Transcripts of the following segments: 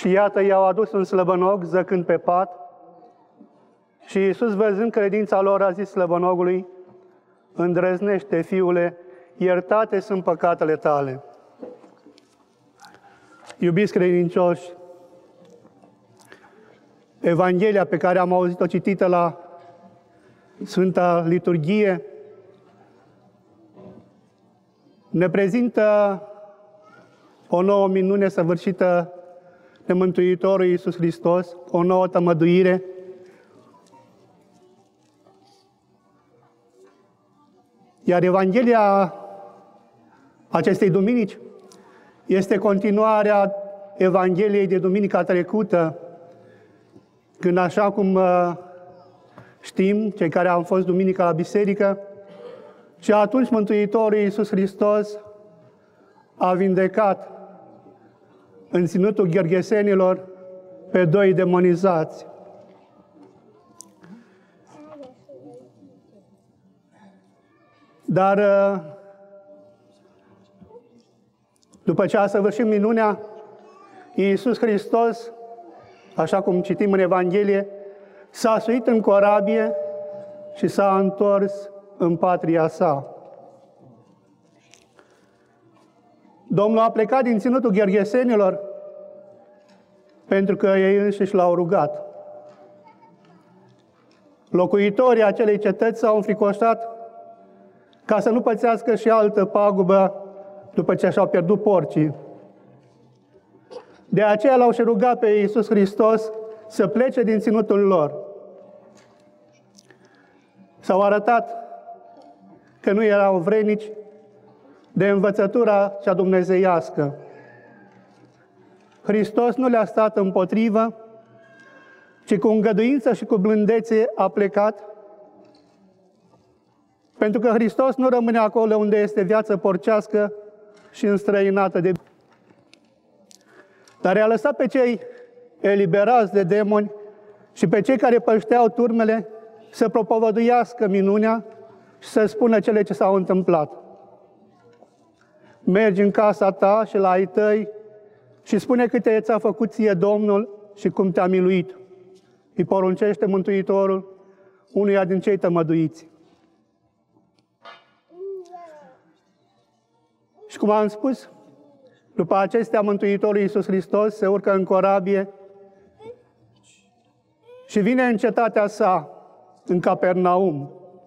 Și iată, i-au adus un slăbănog zăcând pe pat. Și Iisus, văzând credința lor, a zis slăbănogului: îndrăznește, fiule, iertate sunt păcatele tale. Iubiți credincioși, Evanghelia pe care am auzit-o citită la Sfânta Liturghie ne prezintă o nouă minune săvârșită de Mântuitorul Iisus Hristos, o nouă tămăduire. Iar Evanghelia acestei duminici este continuarea Evangheliei de duminica trecută, când, așa cum știm, cei care am fost duminica la biserică, și atunci Mântuitorul Iisus Hristos a vindecat în ținutul Gherghesenilor pe 2 demonizați. Dar după ce a săvârșit minunea, Iisus Hristos, așa cum citim în Evanghelie, s-a suit în corabie și s-a întors în patria sa. Domnul a plecat din ținutul Gherghesenilor pentru că ei înșiși l-au rugat. Locuitorii acelei cetăți s-au înfricoșat ca să nu pățească și altă pagubă după ce și-au pierdut porcii. De aceea l-au și rugat pe Iisus Hristos să plece din ținutul lor. S-au arătat că nu erau vrednici de învățătura cea dumnezeiască. Hristos nu le-a stat împotrivă, ci cu îngăduință și cu blândețe a plecat, pentru că Hristos nu rămâne acolo unde este viață porcească și înstrăinată de... Dar i-a lăsat pe cei eliberați de demoni și pe cei care pășteau turmele să propovăduiască minunea și să spună cele ce s-au întâmplat. Mergi în casa ta și la ai tăi și spune câte ți-a făcut ție Domnul și cum te-a miluit. Îi poruncește Mântuitorul unuia din cei tămăduiți. Și cum am spus, după acestea Mântuitorul Iisus Hristos se urcă în corabie și vine în cetatea sa, în Capernaum.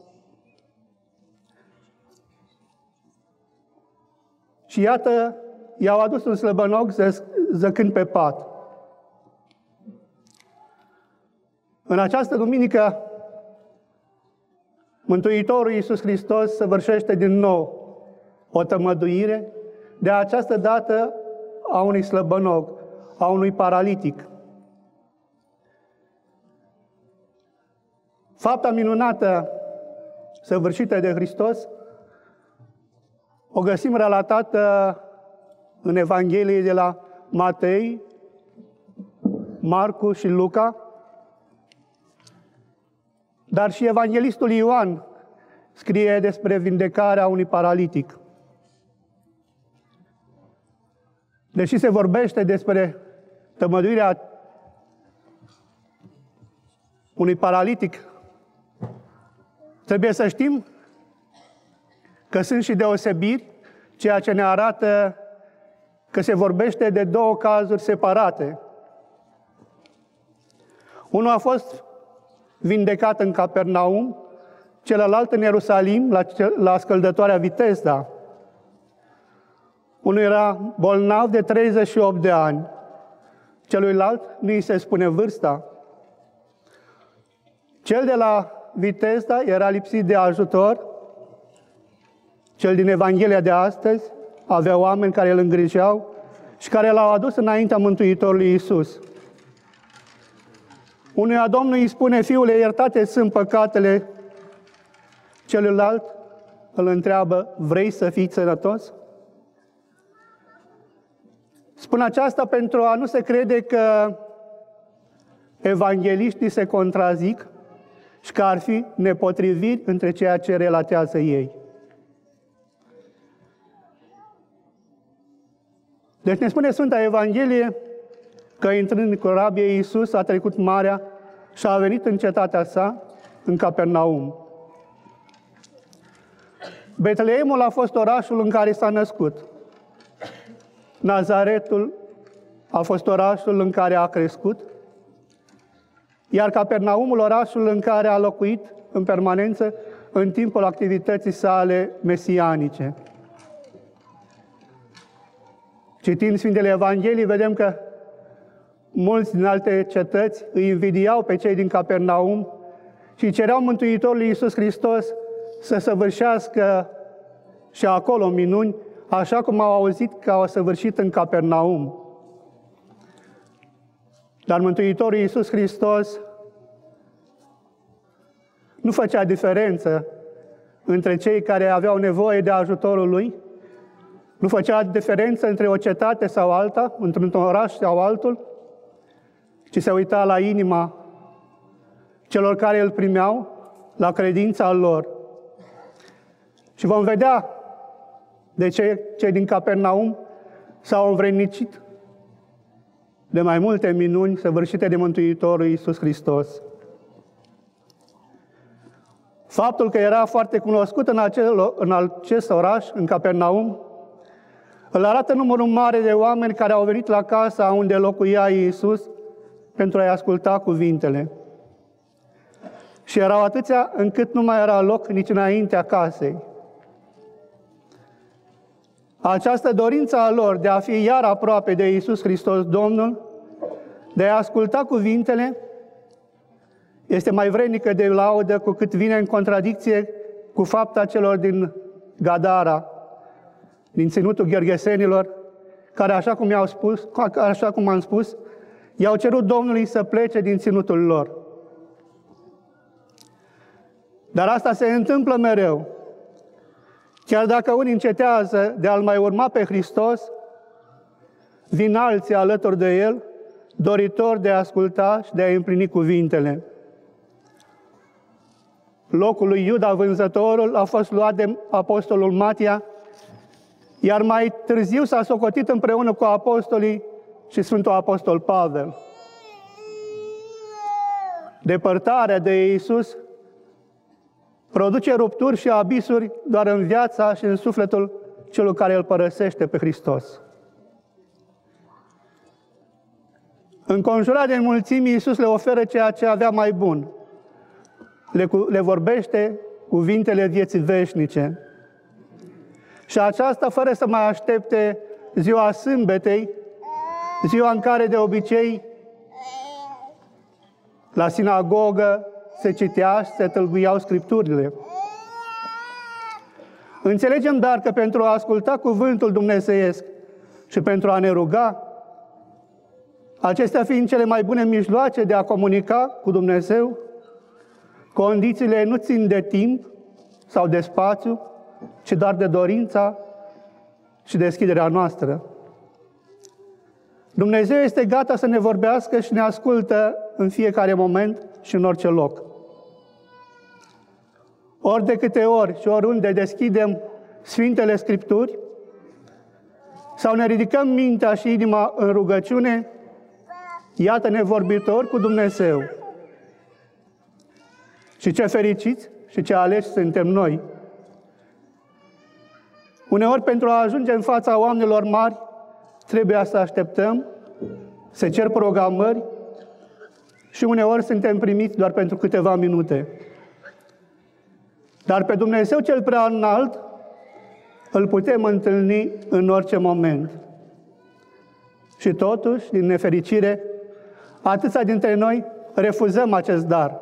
Și iată, i-au adus un slăbănog zăcând pe pat. În această duminică, Mântuitorul Iisus Hristos săvârșește din nou o tămăduire, de această dată a unui slăbănog, a unui paralitic. Fapta minunată săvârșită de Hristos o găsim relatată în Evanghelie de la Matei, Marcu și Luca, dar și evanghelistul Ioan scrie despre vindecarea unui paralitic. Deși se vorbește despre tămăduirea unui paralitic, trebuie să știm că sunt și deosebiri, ceea ce ne arată că se vorbește de două cazuri separate. Unul a fost vindecat în Capernaum, celălalt în Ierusalim, la scăldătoarea Vitezda. Unul era bolnav de 38 de ani, celuilalt nu îi se spune vârsta. Cel de la Vitezda era lipsit de ajutor, cel din Evanghelia de astăzi avea oameni care îl îngrijeau și care l-au adus înaintea Mântuitorului Iisus. Unuia Domnul îi spune: fiule, iertate sunt păcatele. Celuilalt îl întreabă: vrei să fii sănătos? Spun aceasta pentru a nu se crede că evangheliștii se contrazic și că ar fi nepotriviri între ceea ce relatează ei. Deci ne spune Sfânta Evanghelie că intrând în corabie, Iisus a trecut marea și a venit în cetatea sa, în Capernaum. Betleemul a fost orașul în care s-a născut. Nazaretul a fost orașul în care a crescut, iar Capernaumul orașul în care a locuit în permanență în timpul activității sale mesianice. Citind Sfintele Evanghelii, vedem că mulți din alte cetăți îi invidiau pe cei din Capernaum și cereau Mântuitorului Iisus Hristos să săvârșească și acolo minuni, așa cum au auzit că au săvârșit în Capernaum. Dar Mântuitorul Iisus Hristos nu făcea diferență între cei care aveau nevoie de ajutorul Lui, nu făcea diferență între o cetate sau alta, într-un oraș sau altul, ci se uita la inima celor care îl primeau, la credința lor. Și vom vedea de ce cei din Capernaum s-au învrednicit de mai multe minuni săvârșite de Mântuitorul Iisus Hristos. Faptul că era foarte cunoscut în acest oraș, în Capernaum, îl arată numărul mare de oameni care au venit la casa unde locuia Iisus pentru a-i asculta cuvintele. Și erau atâția încât nu mai era loc nici înaintea casei. Această dorință a lor de a fi iar aproape de Iisus Hristos Domnul, de a asculta cuvintele, este mai vrednică de laudă cu cât vine în contradicție cu fapta celor din Gadara, din ținutul Ghergesenilor, care, așa cum am spus, i-au cerut Domnului să plece din ținutul lor. Dar asta se întâmplă mereu. Chiar dacă unii încetează de a-L mai urma pe Hristos, vin alții alături de El, doritori de a asculta și de a împlini cuvintele. Locul lui Iuda vânzătorul a fost luat de apostolul Matia, iar mai târziu s-a socotit împreună cu apostolii și Sfântul Apostol Pavel. Depărtarea de Iisus produce rupturi și abisuri doar în viața și în sufletul celui care îl părăsește pe Hristos. Înconjurat de mulțimi, Iisus le oferă ceea ce avea mai bun. Le vorbește cuvintele vieții veșnice. Și aceasta fără să mai aștepte ziua sâmbetei, ziua în care de obicei la sinagogă se citea și se tâlguiau Scripturile. Înțelegem dar că pentru a asculta cuvântul dumnezeiesc și pentru a ne ruga, acestea fiind cele mai bune mijloace de a comunica cu Dumnezeu, condițiile nu țin de timp sau de spațiu, ci doar de dorința și deschiderea noastră. Dumnezeu este gata să ne vorbească și ne ascultă în fiecare moment și în orice loc. Ori de câte ori și oriunde deschidem Sfintele Scripturi sau ne ridicăm mintea și inima în rugăciune, iată-ne vorbitori cu Dumnezeu. Și ce fericiți și ce aleși suntem noi. Uneori, pentru a ajunge în fața oamenilor mari, trebuie să așteptăm, să cer programări și uneori suntem primiți doar pentru câteva minute. Dar pe Dumnezeu cel prea înalt îl putem întâlni în orice moment. Și totuși, din nefericire, atâția dintre noi refuzăm acest dar.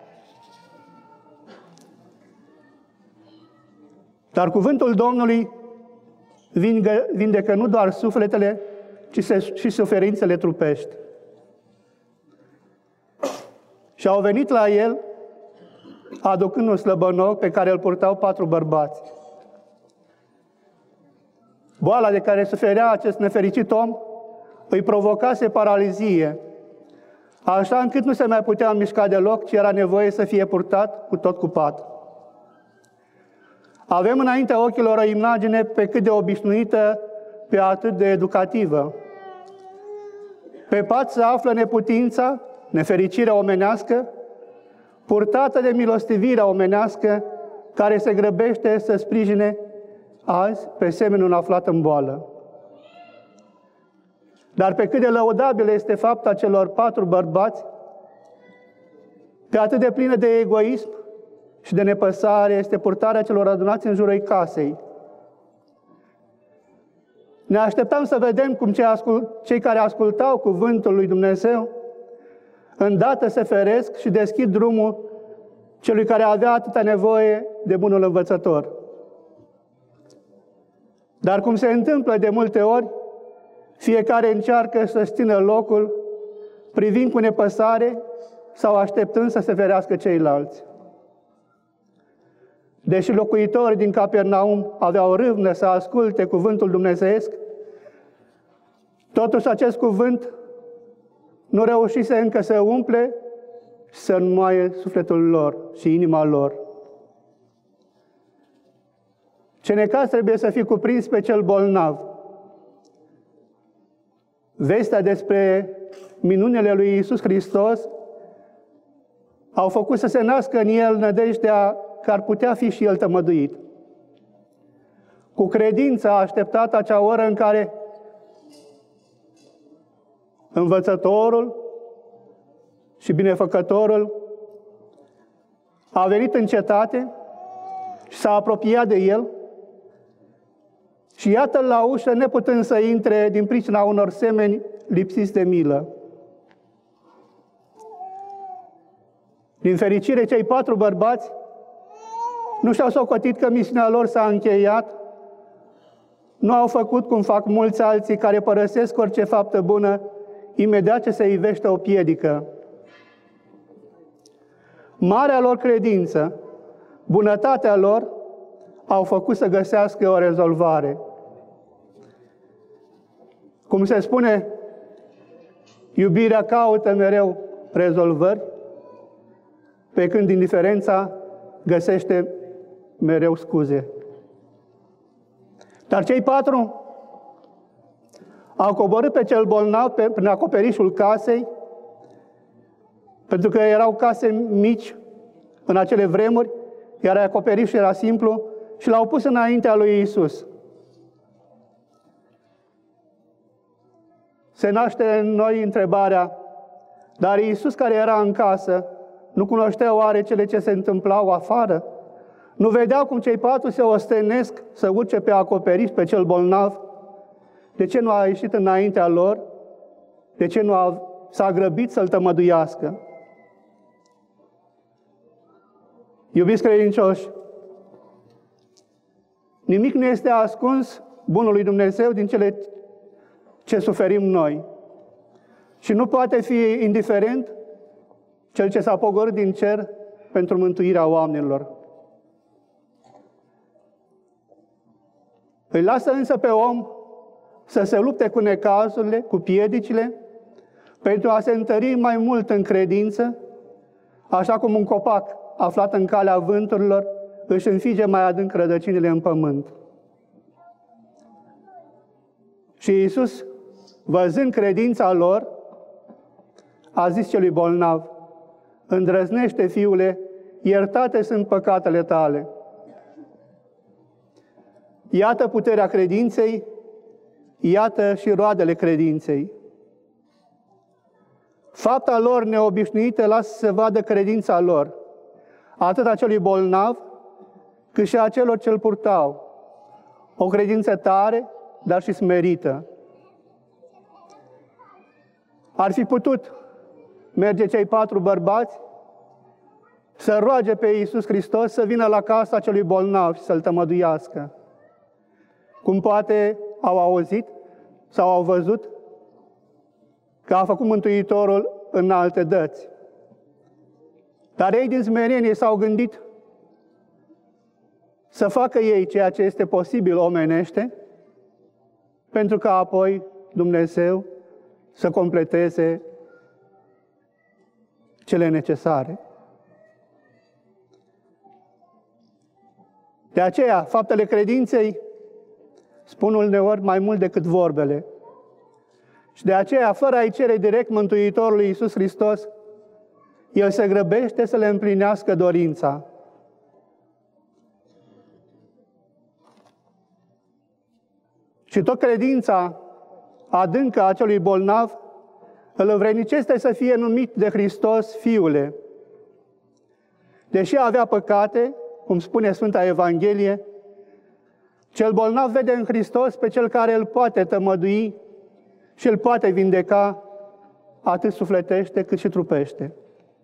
Dar cuvântul Domnului vindecă nu doar sufletele, ci și suferințele trupești. Și au venit la el, aducând un slăbănoc pe care îl purtau 4 bărbați. Boala de care suferea acest nefericit om îi provocase paralizie, așa încât nu se mai putea mișca deloc, ci era nevoie să fie purtat cu tot cu pat. Avem înaintea ochilor o imagine pe cât de obișnuită, pe atât de educativă. Pe pat se află neputința, nefericirea omenească, purtată de milostivirea omenească, care se grăbește să sprijine azi pe semenul aflat în boală. Dar pe cât de lăudabilă este fapta celor 4 bărbați, pe atât de plină de egoism și de nepăsare este purtarea celor adunați în jurul casei. Ne așteptam să vedem cum cei care ascultau cuvântul lui Dumnezeu îndată se feresc și deschid drumul celui care avea atâta nevoie de bunul învățător. Dar cum se întâmplă de multe ori, fiecare încearcă să-și țină locul, privind cu nepăsare sau așteptând să se ferească ceilalți. Deși locuitorii din Capernaum aveau râvnă să asculte cuvântul dumnezeiesc, totuși acest cuvânt nu reușise încă să umple și să înmoaie sufletul lor și inima lor. Ce necaz trebuie să fie cuprins pe cel bolnav. Vestea despre minunile lui Iisus Hristos au făcut să se nască în el nădejdea că ar putea fi și el tămăduit. Cu credință a așteptat acea oră în care învățătorul și binefăcătorul a venit în cetate și s-a apropiat de el și iată-l la ușă, neputând să intre din pricina unor semeni lipsiți de milă. Din fericire, cei 4 bărbați nu și-au socotit că misiunea lor s-a încheiat, nu au făcut cum fac mulți alții care părăsesc orice faptă bună imediat ce se ivește o piedică. Marea lor credință, bunătatea lor, au făcut să găsească o rezolvare. Cum se spune, iubirea caută mereu rezolvări, pe când indiferența găsește mereu scuze. Dar cei 4 au coborât pe cel bolnav prin acoperișul casei, pentru că erau case mici în acele vremuri, iar acoperișul era simplu, și l-au pus înaintea lui Iisus. Se naște în noi întrebarea, dar Iisus care era în casă, nu cunoștea oare cele ce se întâmplau afară? Nu vedeau cum cei 4 se ostenesc să urce pe acoperiș pe cel bolnav? De ce nu a ieșit înaintea lor? De ce nu s-a grăbit să-l tămăduiască? Iubiți credincioși, nimic nu este ascuns bunului Dumnezeu din cele ce suferim noi. Și nu poate fi indiferent cel ce s-a pogorât din cer pentru mântuirea oamenilor. Îi lasă însă pe om să se lupte cu necazurile, cu piedicile, pentru a se întări mai mult în credință, așa cum un copac aflat în calea vânturilor își înfige mai adânc rădăcinile în pământ. Și Iisus, văzând credința lor, a zis celui bolnav, îndrăznește, fiule, iertate sunt păcatele tale. Iată puterea credinței, iată și roadele credinței. Fapta lor neobișnuită lasă să vadă credința lor, atât a celui bolnav, cât și a celor ce îl purtau. O credință tare, dar și smerită. Ar fi putut merge cei 4 bărbați să roage pe Iisus Hristos să vină la casa celui bolnav și să-l tămăduiască. Cum poate au auzit sau au văzut că a făcut Mântuitorul în alte dăți. Dar ei din smerenie s-au gândit să facă ei ceea ce este posibil omenește, pentru ca apoi Dumnezeu să completeze cele necesare. De aceea, faptele credinței spun uneori mai mult decât vorbele. Și de aceea, fără a-i cere direct Mântuitorului Iisus Hristos, El se grăbește să le împlinească dorința. Și tot credința adâncă a acelui bolnav îl învrednicește să fie numit de Hristos Fiule. Deși avea păcate, cum spune Sfânta Evanghelie, cel bolnav vede în Hristos pe cel care îl poate tămădui și îl poate vindeca atât sufletește cât și trupește.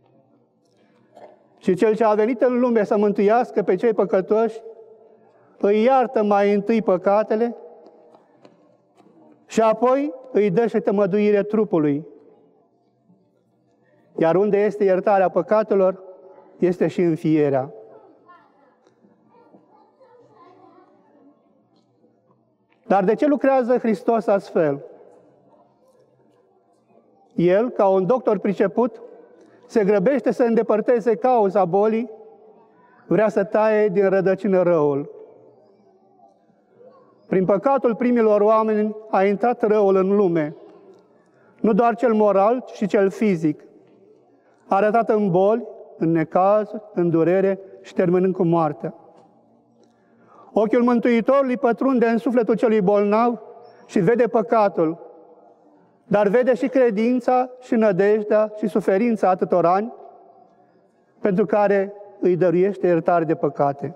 Și cel ce a venit în lume să mântuiască pe cei păcătoși, îi iartă mai întâi păcatele și apoi îi dă și tămăduire trupului. Iar unde este iertarea păcatelor, este și înfierea. Dar de ce lucrează Hristos astfel? El, ca un doctor priceput, se grăbește să îndepărteze cauza bolii, vrea să taie din rădăcină răul. Prin păcatul primilor oameni a intrat răul în lume, nu doar cel moral, ci și cel fizic, arătat în boli, în necazuri, în durere și terminând cu moartea. Ochiul Mântuitorului pătrunde în sufletul celui bolnav și vede păcatul, dar vede și credința, și nădejdea, și suferința atâtor ani, pentru care îi dăruiește iertare de păcate.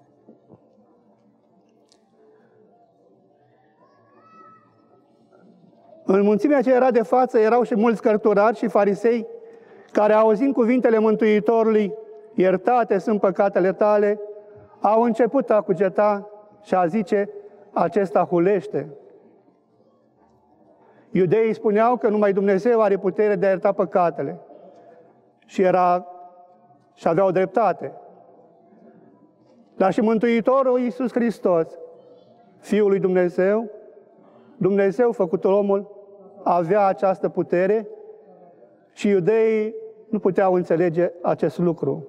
În mulțimea ce era de față erau și mulți cărturari și farisei, care, auzind cuvintele Mântuitorului, iertate sunt păcatele tale, au început a cugeta și a zice, acesta hulește. Iudeii spuneau că numai Dumnezeu are putere de a ierta păcatele și aveau dreptate. Dar și Mântuitorul Iisus Hristos, Fiul lui Dumnezeu, Dumnezeu făcutul omul, avea această putere și iudeii nu puteau înțelege acest lucru.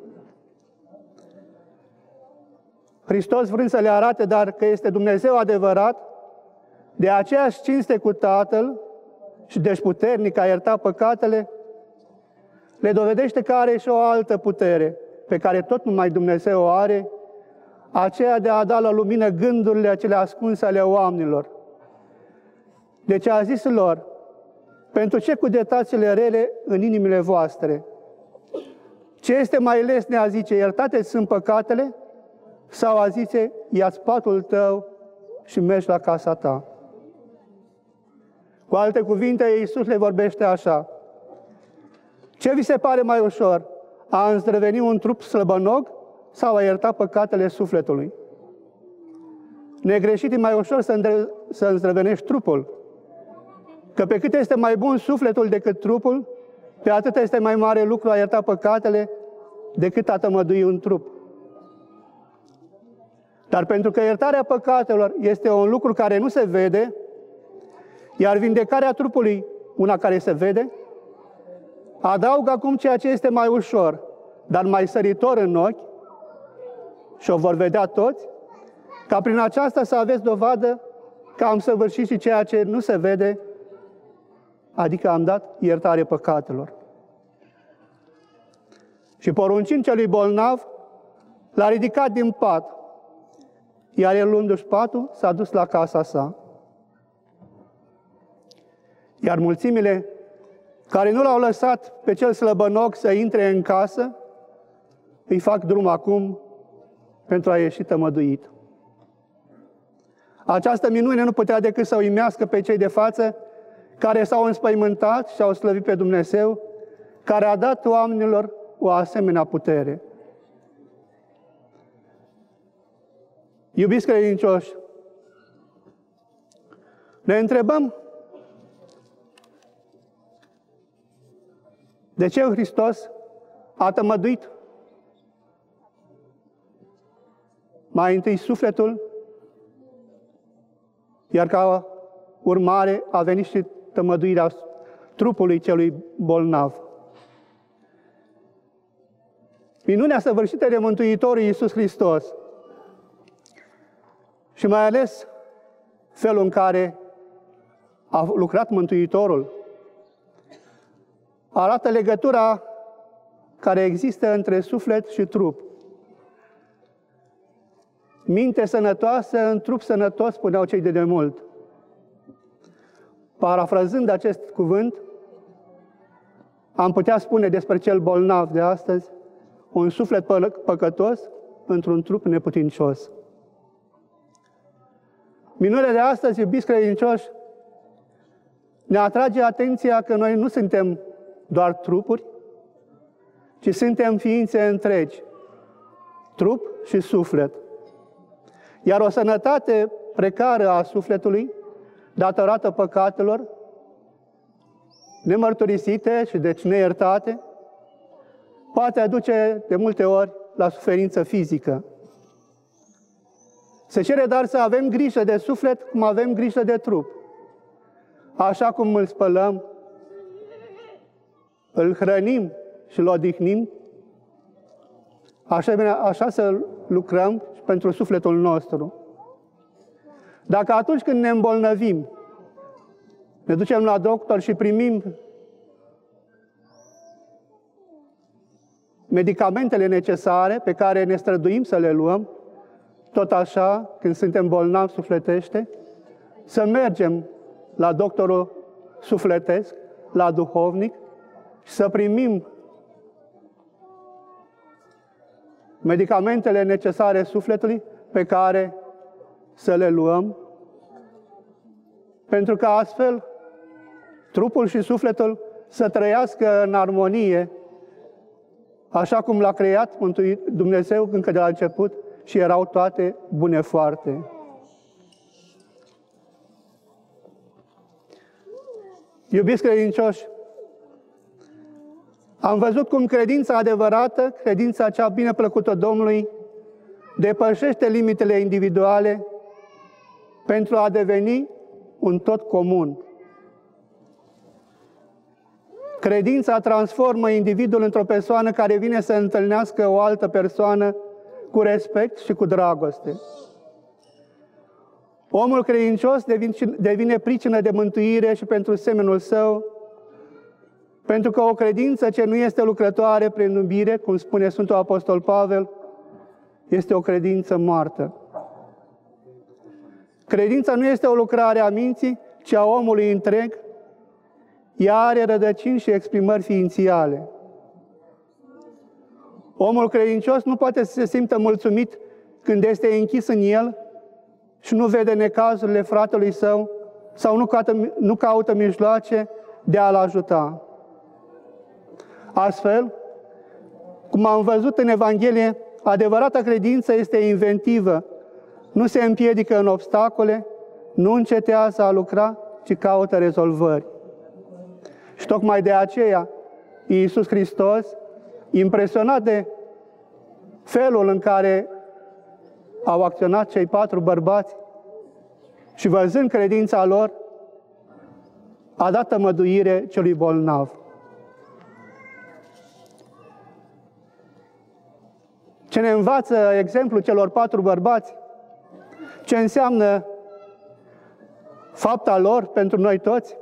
Hristos, vrând să le arate, dar că este Dumnezeu adevărat, de aceeași cinste cu Tatăl și deci puternic a ierta păcatele, le dovedește că are și o altă putere, pe care tot numai Dumnezeu o are, aceea de a da la lumină gândurile acele ascunse ale oamenilor. Deci a zis lor, pentru ce cugetați cele rele în inimile voastre? Ce este mai lesne a zice, iertate sunt păcatele? Sau a zice, ia-ți patul tău și mergi la casa ta? Cu alte cuvinte, Iisus le vorbește așa. Ce vi se pare mai ușor? A îndrăveni un trup slăbănog sau a ierta păcatele sufletului? Negreșit e mai ușor să îndrăvenești trupul. Că pe cât este mai bun sufletul decât trupul, pe atât este mai mare lucru a ierta păcatele decât a tămădui un trup. Dar pentru că iertarea păcatelor este un lucru care nu se vede, iar vindecarea trupului una care se vede, adaugă acum ceea ce este mai ușor, dar mai săritor în ochi, și o vor vedea toți, ca prin aceasta să aveți dovadă că am săvârșit și ceea ce nu se vede, adică am dat iertare păcatelor. Și poruncind celui bolnav, l-a ridicat din pat, iar el, luându-și patul, s-a dus la casa sa. Iar mulțimile care nu l-au lăsat pe cel slăbănoc să intre în casă, îi fac drum acum pentru a ieși tămăduit. Această minune nu putea decât să uimească pe cei de față, care s-au înspăimântat și au slăvit pe Dumnezeu, care a dat oamenilor o asemenea putere. Iubiți credincioși, ne întrebăm de ce Hristos a tămăduit mai întâi sufletul, iar ca urmare a venit și tămăduirea trupului celui bolnav. Minunea săvârșită de Mântuitorul Iisus Hristos și mai ales felul în care a lucrat Mântuitorul, arată legătura care există între suflet și trup. Minte sănătoasă în trup sănătos, spuneau cei de demult. Parafrazând acest cuvânt, am putea spune despre cel bolnav de astăzi, un suflet păcătos într-un trup neputincios. Minunea de astăzi, iubiți credincioși, ne atrage atenția că noi nu suntem doar trupuri, ci suntem ființe întregi, trup și suflet. Iar o sănătate precară a sufletului, datorată păcatelor, nemărturisite și deci neiertate, poate aduce de multe ori la suferință fizică. Se cere dar să avem grijă de suflet cum avem grijă de trup. Așa cum îl spălăm, îl hrănim și îl odihnim, așa să lucrăm și pentru sufletul nostru. Dacă atunci când ne îmbolnăvim, ne ducem la doctor și primim medicamentele necesare pe care ne străduim să le luăm, tot așa, când suntem bolnavi sufletește, să mergem la doctorul sufletesc, la duhovnic, și să primim medicamentele necesare sufletului pe care să le luăm, pentru că astfel trupul și sufletul să trăiască în armonie, așa cum l-a creat Dumnezeu încă de la început și erau toate bune foarte. Iubiți credincioși, am văzut cum credința adevărată, credința cea bine plăcută Domnului, depășește limitele individuale pentru a deveni un tot comun. Credința transformă individul într-o persoană care vine să întâlnească o altă persoană cu respect și cu dragoste. Omul credincios devine pricină de mântuire și pentru semenul său, pentru că o credință ce nu este lucrătoare prin iubire, cum spune Sfântul Apostol Pavel, este o credință moartă. Credința nu este o lucrare a minții, ci a omului întreg. Ea are rădăcini și exprimări ființiale. Omul credincios nu poate să se simtă mulțumit când este închis în el și nu vede necazurile fratelui său sau nu caută mijloace de a-l ajuta. Astfel, cum am văzut în Evanghelie, adevărata credință este inventivă, nu se împiedică în obstacole, nu încetează a lucra, ci caută rezolvări. Și tocmai de aceea, Iisus Hristos, impresionat de felul în care au acționat cei 4 bărbați și văzând credința lor, a dat tămăduire celui bolnav. Ce ne învață exemplul celor 4 bărbați? Ce înseamnă fapta lor pentru noi toți?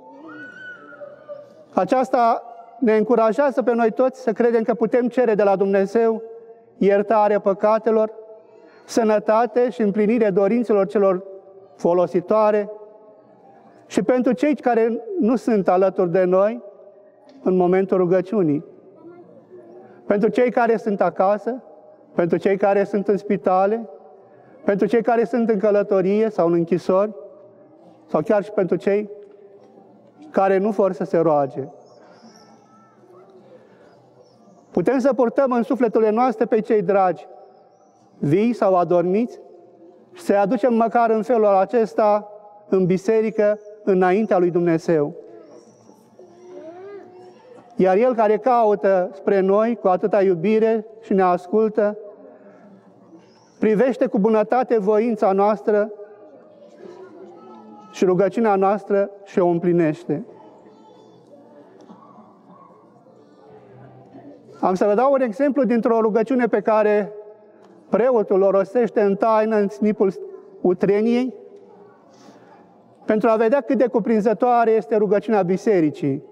Aceasta ne încurajează pe noi toți să credem că putem cere de la Dumnezeu iertarea păcatelor, sănătate și împlinire dorințelor celor folositoare și pentru cei care nu sunt alături de noi în momentul rugăciunii. Pentru cei care sunt acasă, pentru cei care sunt în spitale, pentru cei care sunt în călătorie sau în închisori, sau chiar și pentru cei care nu vor să se roage. Putem să purtăm în sufleturile noastre pe cei dragi, vii sau adormiți, și să-i aducem măcar în felul acesta în biserică, înaintea lui Dumnezeu. Iar El care caută spre noi cu atâta iubire și ne ascultă, privește cu bunătate voința noastră și rugăciunea noastră și o împlinește. Am să vă dau un exemplu dintr-o rugăciune pe care preotul o rostește în taină în snipul utreniei, pentru a vedea cât de cuprinzătoare este rugăciunea bisericii.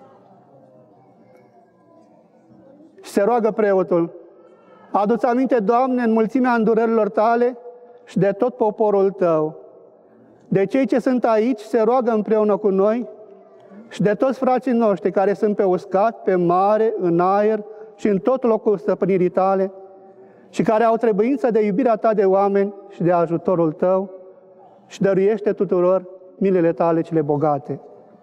Și se roagă preotul: adu-ți aminte, Doamne, în mulțimea îndurărilor tale și de tot poporul tău, de cei ce sunt aici, se roagă împreună cu noi, și de toți frații noștri care sunt pe uscat, pe mare, în aer și în tot locul stăpânirii tale, și care au trebuință de iubirea ta de oameni și de ajutorul tău, și dăruiește tuturor milele tale cele bogate.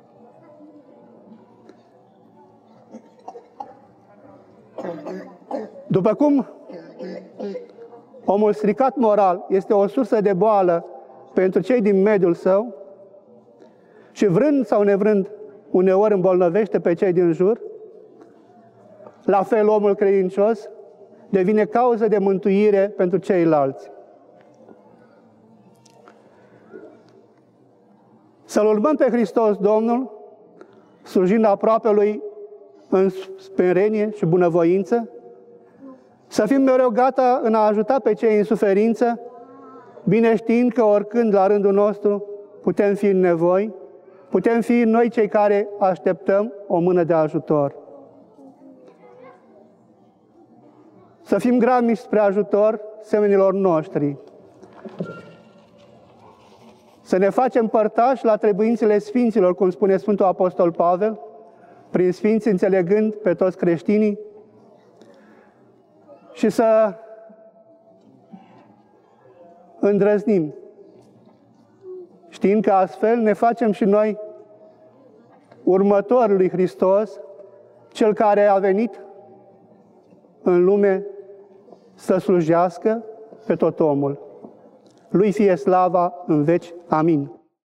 După cum omul stricat moral este o sursă de boală pentru cei din mediul său și vrând sau nevrând uneori îmbolnăvește pe cei din jur, la fel omul credincios devine cauză de mântuire pentru ceilalți. Să-L urmăm pe Hristos Domnul, slujind aproapelui în smerenie și bunăvoință, să fim mereu gata în a ajuta pe cei în suferință, bine știind că oricând la rândul nostru putem fi în nevoi, putem fi noi cei care așteptăm o mână de ajutor. Să fim grabnici spre ajutor semenilor noștri. Să ne facem părtași la trebuințele sfinților, cum spune Sfântul Apostol Pavel, prin sfinți înțelegând pe toți creștinii, și să îndrăznim, știind că astfel ne facem și noi următori lui Hristos, Cel care a venit în lume să slujească pe tot omul. Lui fie slava în veci. Amin.